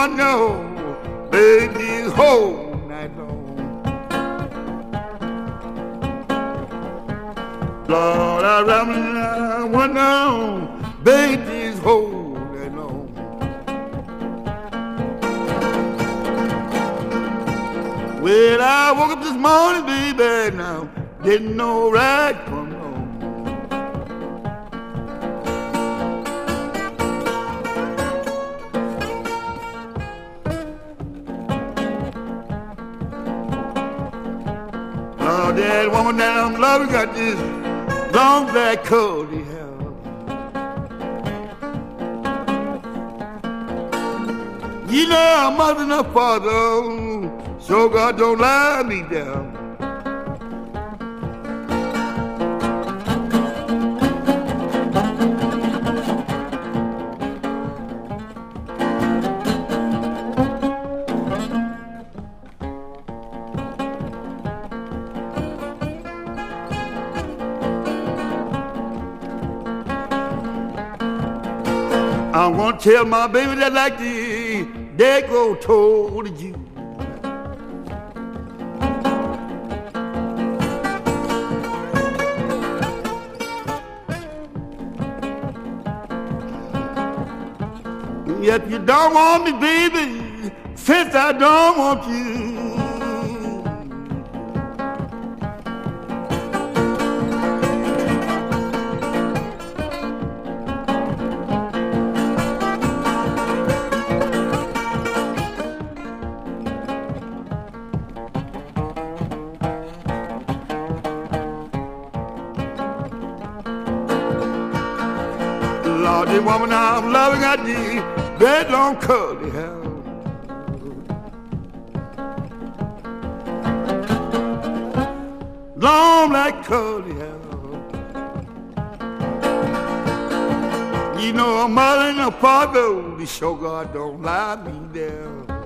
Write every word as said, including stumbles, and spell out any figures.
one know, baby, whole night long. Lord, I rather one know, baby's whole night long. Well, I woke up this morning, baby, now didn't know right from wrong. Now that woman that I'm loving got this long black curly hair. You know I'm mother and a father, so God don't lie me down. I'm gonna tell my baby that like the Negro told you. If you don't want me, baby, since I don't want you. Lord, the woman I'm loving, I need that long curly hair. Long like curly hair. You know, a mother and a father, the show God don't lie me there.